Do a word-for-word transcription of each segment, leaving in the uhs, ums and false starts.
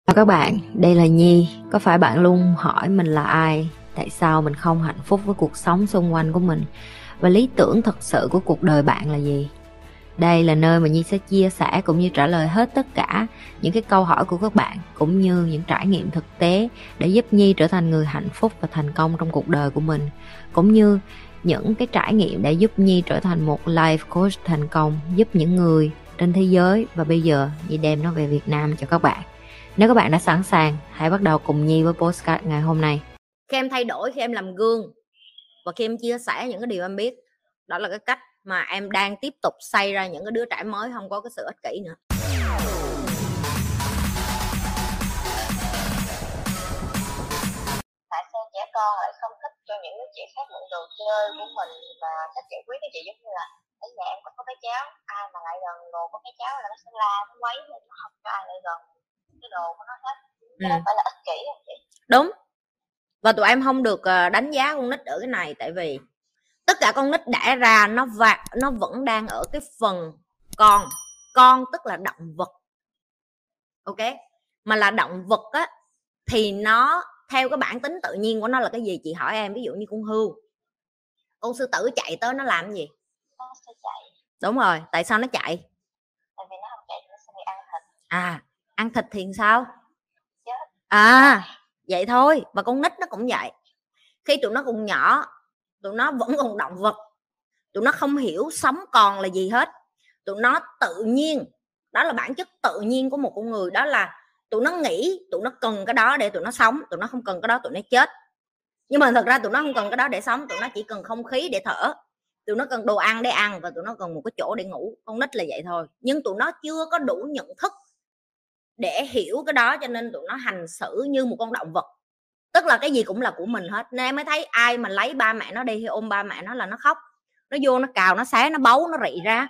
Chào các bạn, đây là Nhi. Có phải bạn luôn hỏi mình là ai? Tại sao mình không hạnh phúc với cuộc sống xung quanh của mình? Và lý tưởng thật sự của cuộc đời bạn là gì? Đây là nơi mà Nhi sẽ chia sẻ cũng như trả lời hết tất cả những cái câu hỏi của các bạn, cũng như những trải nghiệm thực tế để giúp Nhi trở thành người hạnh phúc và thành công trong cuộc đời của mình, cũng như những cái trải nghiệm để giúp Nhi trở thành một life coach thành công, giúp những người trên thế giới. Và bây giờ Nhi đem nó về Việt Nam cho các bạn. Nếu các bạn đã sẵn sàng, hãy bắt đầu cùng Nhi với podcast ngày hôm nay. Khi em thay đổi, khi em làm gương và khi em chia sẻ những cái điều em biết, đó là cái cách mà em đang tiếp tục xây ra những cái đứa trẻ mới không có cái sự ích kỷ nữa. Tại sao trẻ con lại không thích cho những đứa trẻ khác mượn đồ chơi của mình và cách giải quyết cái chuyện giống như là ở nhà em có cái cháu, ai mà lại gần đồ của cái cháu là nó sẽ la, nó quấy, nó không cho ai lại gần cái đồ của nó hết. Cái đó Ừ. phải là ích kỷ không chị? Đúng. Và tụi em không được đánh giá con nít ở cái này, tại vì tất cả con nít đẻ ra nó vạc, nó vẫn đang ở cái phần con. Con tức là động vật. Ok? Mà là động vật á thì nó theo cái bản tính tự nhiên của nó là cái gì? Chị hỏi em, ví dụ như con hươu, con sư tử chạy tới nó làm gì? Nó sẽ chạy. Đúng rồi, tại sao nó chạy? Tại vì nó không chạy thì nó sẽ bị ăn thịt. À, ăn thịt thì sao? Chết. À, vậy thôi. Và con nít nó cũng vậy. Khi tụi nó còn nhỏ, tụi nó vẫn còn động vật, tụi nó không hiểu sống còn là gì hết. Tụi nó tự nhiên, đó là bản chất tự nhiên của một con người, đó là tụi nó nghĩ tụi nó cần cái đó để tụi nó sống, tụi nó không cần cái đó tụi nó chết. Nhưng mà thật ra tụi nó không cần cái đó để sống, tụi nó chỉ cần không khí để thở, tụi nó cần đồ ăn để ăn, và tụi nó cần một cái chỗ để ngủ. Con nít là vậy thôi. Nhưng tụi nó chưa có đủ nhận thức để hiểu cái đó, cho nên tụi nó hành xử như một con động vật, tức là cái gì cũng là của mình hết. Nên em mới thấy ai mà lấy ba mẹ nó đi hay ôm ba mẹ nó là nó khóc, nó vô nó cào, nó xé, nó bấu, nó rị ra.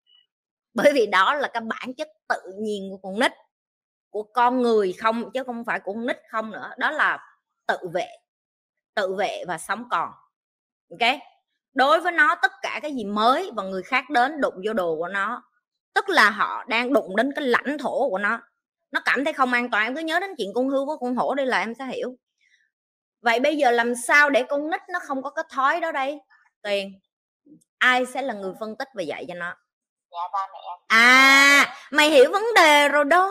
Bởi vì đó là cái bản chất tự nhiên của con nít, của con người không, chứ không phải của con nít không nữa. Đó là tự vệ, tự vệ và sống còn. Ok? Đối với nó, tất cả cái gì mới và người khác đến đụng vô đồ của nó, tức là họ đang đụng đến cái lãnh thổ của nó. Nó cảm thấy không an toàn. Em cứ nhớ đến chuyện con hươu với con hổ đây là em sẽ hiểu. Vậy bây giờ làm sao để con nít nó không có cái thói đó đây? Tuyền, ai sẽ là người phân tích và dạy cho nó? Dạ ba mẹ. À, mày hiểu vấn đề rồi đó.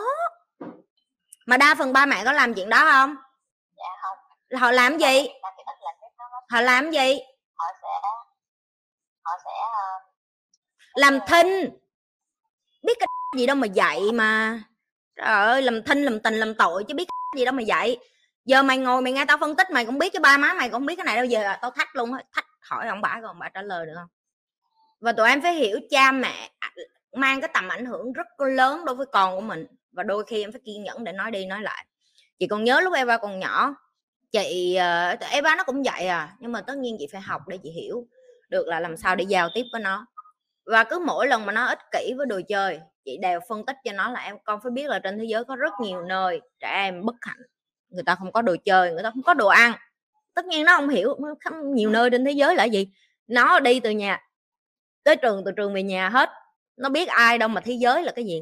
Mà đa phần ba mẹ có làm chuyện đó không? Dạ không. Họ làm gì? Họ làm gì? Họ sẽ họ sẽ uh, làm thinh. Biết cái gì đâu mà dạy mà. Trời ơi, làm thinh làm tình làm tội chứ biết cái gì đâu mà dạy. Giờ mày ngồi mày nghe tao phân tích, mày cũng biết, cái ba má mày cũng không biết cái này đâu. Giờ tao thách luôn, thách hỏi ông bà, còn bà trả lời được không? Và tụi em phải hiểu cha mẹ mang cái tầm ảnh hưởng rất lớn đối với con của mình, và đôi khi em phải kiên nhẫn để nói đi nói lại. Chị còn nhớ lúc Eva còn nhỏ, chị uh, Eva nó cũng vậy à, nhưng mà tất nhiên chị phải học để chị hiểu được là làm sao để giao tiếp với nó. Và cứ mỗi lần mà nó ích kỷ với đồ chơi, chị đều phân tích cho nó là em con phải biết là trên thế giới có rất nhiều nơi trẻ em bất hạnh, người ta không có đồ chơi, người ta không có đồ ăn. Tất nhiên nó không hiểu không nhiều nơi trên thế giới là gì. Nó đi từ nhà tới trường, từ trường về nhà hết, nó biết ai đâu mà thế giới là cái gì.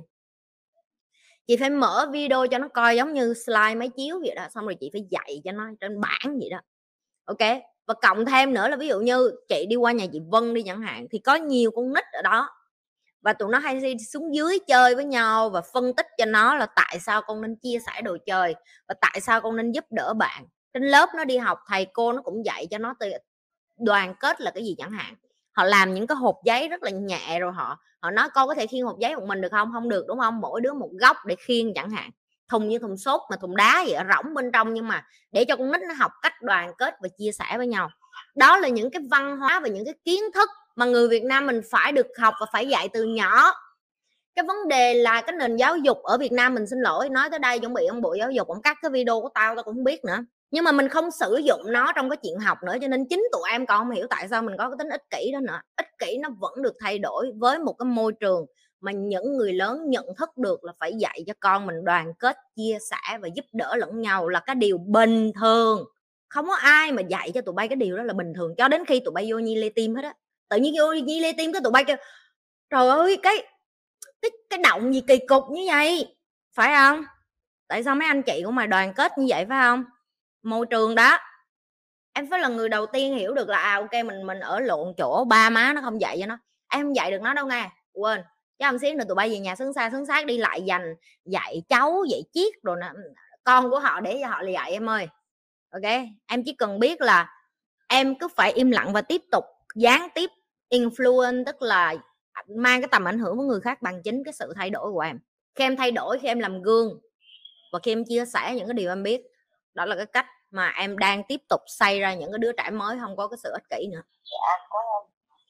Chị phải mở video cho nó coi giống như slide máy chiếu vậy đó, xong rồi chị phải dạy cho nó trên bảng vậy đó. Ok. Và cộng thêm nữa là ví dụ như chị đi qua nhà chị Vân đi chẳng hạn, thì có nhiều con nít ở đó, và tụi nó hay đi xuống dưới chơi với nhau, và phân tích cho nó là tại sao con nên chia sẻ đồ chơi, và tại sao con nên giúp đỡ bạn. Trên lớp nó đi học, thầy cô nó cũng dạy cho nó đoàn kết là cái gì chẳng hạn. Họ làm những cái hộp giấy rất là nhẹ, rồi họ họ nói con có thể khiêng hộp giấy một mình được không? Không được, đúng không? Mỗi đứa một góc để khiêng chẳng hạn. Thùng như thùng sốt mà thùng đá vậy, rỗng bên trong, nhưng mà để cho con nít nó học cách đoàn kết và chia sẻ với nhau. Đó là những cái văn hóa và những cái kiến thức mà người Việt Nam mình phải được học và phải dạy từ nhỏ. Cái vấn đề là cái nền giáo dục ở Việt Nam mình, xin lỗi nói tới đây chuẩn bị ông bộ giáo dục ông cắt cái video của tao, tao cũng không biết nữa. Nhưng mà mình không sử dụng nó trong cái chuyện học nữa, cho nên chính tụi em còn không hiểu tại sao mình có cái tính ích kỷ đó nữa. Ích kỷ nó vẫn được thay đổi với một cái môi trường mà những người lớn nhận thức được là phải dạy cho con mình đoàn kết, chia sẻ và giúp đỡ lẫn nhau là cái điều bình thường. Không có ai mà dạy cho tụi bay cái điều đó là bình thường, cho đến khi tụi bay vô Nhi Lê Tim hết á. Tự nhiên vô Nhi Lê Tim cái tụi bay kêu trời ơi, cái cái cái động gì kỳ cục như vậy, phải không? Tại sao mấy anh chị của mày đoàn kết như vậy phải không? Môi trường đó em phải là người đầu tiên hiểu được là à ok mình mình ở lộn chỗ, ba má nó không dạy cho nó, em không dạy được nó đâu nghe, quên. Chứ không xíu nữa tụi bay về nhà sướng xa sướng sát đi lại dành dạy cháu dạy chiết rồi nè, con của họ để cho họ là dạy em ơi. Ok, em chỉ cần biết là em cứ phải im lặng và tiếp tục gián tiếp influence, tức là mang cái tầm ảnh hưởng với người khác bằng chính cái sự thay đổi của em. Khi em thay đổi, khi em làm gương và khi em chia sẻ những cái điều em biết, đó là cái cách mà em đang tiếp tục xây ra những cái đứa trẻ mới không có cái sự ích kỷ nữa. Dạ, có không?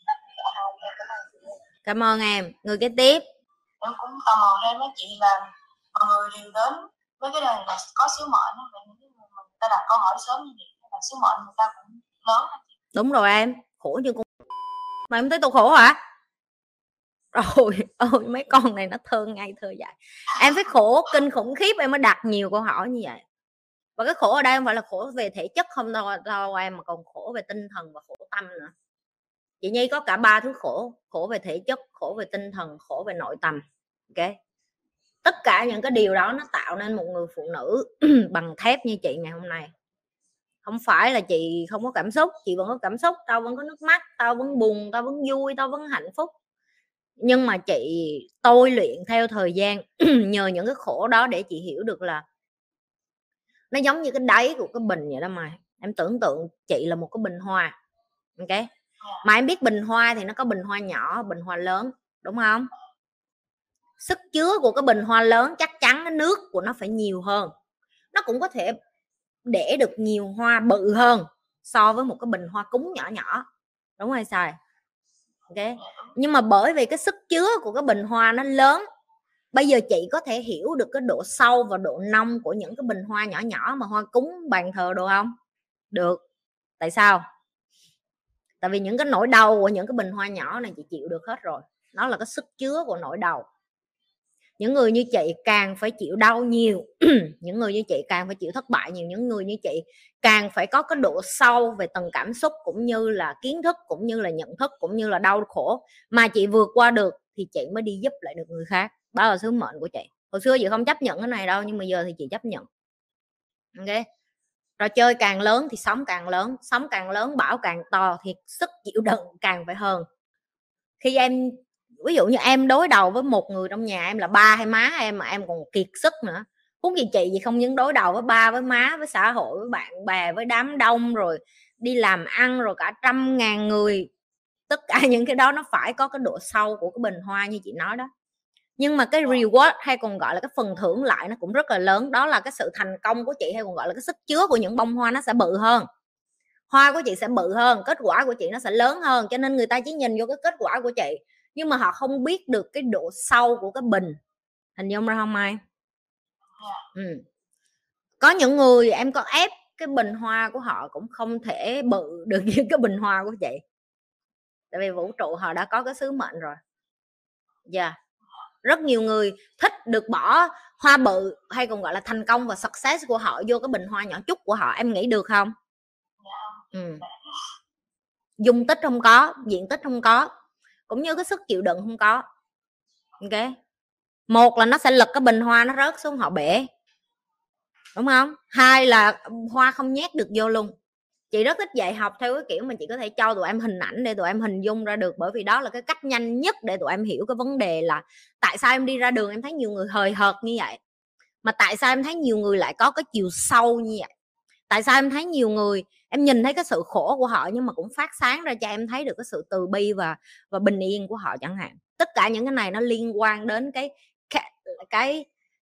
Cảm ơn em. Người kế tiếp. Em cũng tò mò thêm với chị là mọi người đều đến với cái đời là có sứ mệnh, vậy người ta đặt câu hỏi sớm như vậy là sứ mệnh người ta cũng lớn. Đúng rồi em, khổ như con mà em thấy tôi khổ hả? Rồi ôi mấy con này nó thơ ngay thơ dại. Em phải khổ kinh khủng khiếp em mới đặt nhiều câu hỏi như vậy. Và cái khổ ở đây không phải là khổ về thể chất không đâu, đâu em, mà còn khổ về tinh thần và khổ tâm nữa. Chị Nhi có cả ba thứ khổ: khổ về thể chất, khổ về tinh thần, khổ về nội tâm. Ok, tất cả những cái điều đó nó tạo nên một người phụ nữ bằng thép như chị ngày hôm nay. Không phải là chị không có cảm xúc, chị vẫn có cảm xúc, tao vẫn có nước mắt, tao vẫn buồn, tao vẫn vui, tao vẫn hạnh phúc. Nhưng mà chị tôi luyện theo thời gian nhờ những cái khổ đó để chị hiểu được là nó giống như cái đáy của cái bình vậy đó mà. Em tưởng tượng chị là một cái bình hoa. Ok, mà em biết bình hoa thì nó có bình hoa nhỏ, bình hoa lớn, đúng không? Sức chứa của cái bình hoa lớn chắc chắn cái nước của nó phải nhiều hơn, nó cũng có thể để được nhiều hoa bự hơn so với một cái bình hoa cúng nhỏ nhỏ, đúng hay sai? Ok, nhưng mà bởi vì cái sức chứa của cái bình hoa nó lớn, bây giờ chị có thể hiểu được cái độ sâu và độ nông của những cái bình hoa nhỏ nhỏ mà hoa cúng bàn thờ được không? Được. Tại sao? Tại vì những cái nỗi đau của những cái bình hoa nhỏ này chị chịu được hết rồi. Nó là cái sức chứa của nỗi đau. Những người như chị càng phải chịu đau nhiều những người như chị càng phải chịu thất bại nhiều, những người như chị càng phải có cái độ sâu về tầng cảm xúc cũng như là kiến thức, cũng như là nhận thức, cũng như là đau khổ mà chị vượt qua được thì chị mới đi giúp lại được người khác. Đó là sứ mệnh của chị. Hồi xưa chị không chấp nhận cái này đâu, nhưng mà giờ thì chị chấp nhận. Ok, trò chơi càng lớn thì sóng càng lớn, sóng càng lớn bão càng to thì sức chịu đựng càng phải hơn. Khi em ví dụ như em đối đầu với một người trong nhà em là ba hay má em mà em còn kiệt sức nữa, huống gì chị gì không những đối đầu với ba, với má, với xã hội, với bạn bè, với đám đông, rồi đi làm ăn, rồi cả trăm ngàn người. Tất cả những cái đó nó phải có cái độ sâu của cái bình hoa như chị nói đó. Nhưng mà cái reward hay còn gọi là cái phần thưởng lại nó cũng rất là lớn. Đó là cái sự thành công của chị, hay còn gọi là cái sức chứa của những bông hoa nó sẽ bự hơn. Hoa của chị sẽ bự hơn, kết quả của chị nó sẽ lớn hơn. Cho nên người ta chỉ nhìn vô cái kết quả của chị, nhưng mà họ không biết được cái độ sâu của cái bình. Hình dung ra không Mai? Ừ. Có những người em có ép cái bình hoa của họ cũng không thể bự được như cái bình hoa của chị. Tại vì vũ trụ họ đã có cái sứ mệnh rồi. Dạ yeah. Rất nhiều người thích được bỏ hoa bự hay còn gọi là thành công và success của họ vô cái bình hoa nhỏ chút của họ. Em nghĩ được không? Ừ. Dung tích không có, diện tích không có, cũng như cái sức chịu đựng không có. Ok, một là nó sẽ lật cái bình hoa nó rớt xuống họ bể, đúng không? Hai là hoa không nhét được vô luôn. Chị rất thích dạy học theo cái kiểu mà chị có thể cho tụi em hình ảnh để tụi em hình dung ra được, bởi vì đó là cái cách nhanh nhất để tụi em hiểu cái vấn đề là tại sao em đi ra đường em thấy nhiều người hời hợt như vậy, mà tại sao em thấy nhiều người lại có cái chiều sâu như vậy, tại sao em thấy nhiều người em nhìn thấy cái sự khổ của họ nhưng mà cũng phát sáng ra cho em thấy được cái sự từ bi và và bình yên của họ chẳng hạn. Tất cả những cái này nó liên quan đến cái cái, cái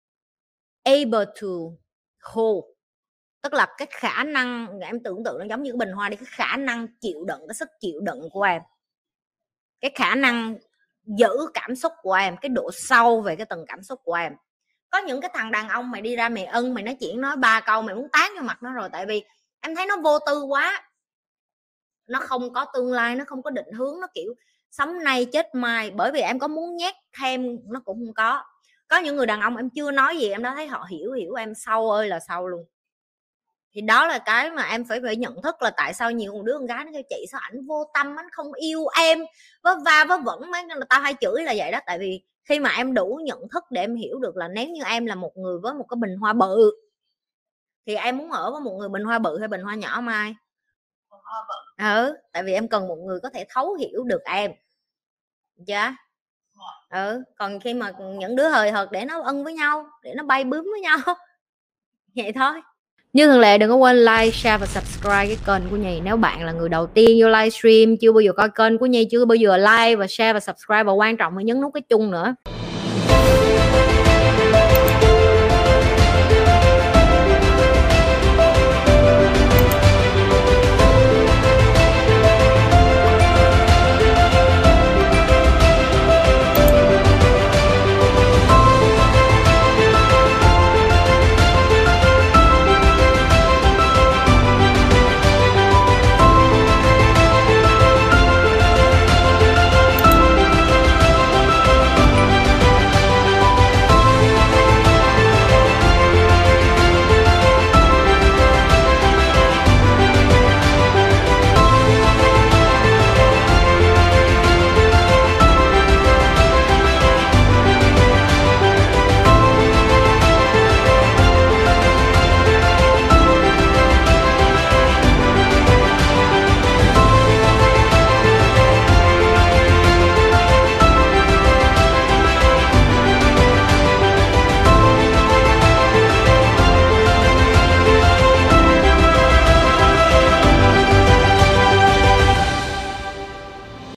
able to hold, tức là cái khả năng, em tưởng tượng nó giống như cái bình hoa đi, cái khả năng chịu đựng, cái sức chịu đựng của em, cái khả năng giữ cảm xúc của em, cái độ sâu về cái tầng cảm xúc của em. Có những cái thằng đàn ông mày đi ra mày ân mày nói chuyện nói ba câu mày muốn tán vô mặt nó rồi, tại vì em thấy nó vô tư quá, nó không có tương lai, nó không có định hướng, nó kiểu sống nay chết mai. Bởi vì em có muốn nhét thêm nó cũng không có. Có những người đàn ông em chưa nói gì em đã thấy họ hiểu hiểu em sâu ơi là sâu luôn. Thì đó là cái mà em phải phải nhận thức là tại sao nhiều đứa con gái nó kêu chị sao ảnh vô tâm, ảnh không yêu em, vớ va vớ vẩn mấy, tao hay chửi là vậy đó. Tại vì Khi mà em đủ nhận thức để em hiểu được là nếu như em là một người với một cái bình hoa bự thì em muốn ở với một người bình hoa bự hay bình hoa nhỏ Mai? Hoa bự. Ừ, tại vì em cần một người có thể thấu hiểu được em. Dạ. Ừ, còn khi mà những đứa hời hợt để nó ân với nhau, để nó bay bướm với nhau. Vậy thôi. Như thường lệ, đừng có quên like, share và subscribe cái kênh của Nhi. Nếu bạn là người đầu tiên vô livestream, chưa bao giờ coi kênh của Nhi, chưa bao giờ like và share và subscribe, và quan trọng là nhấn nút cái chuông nữa.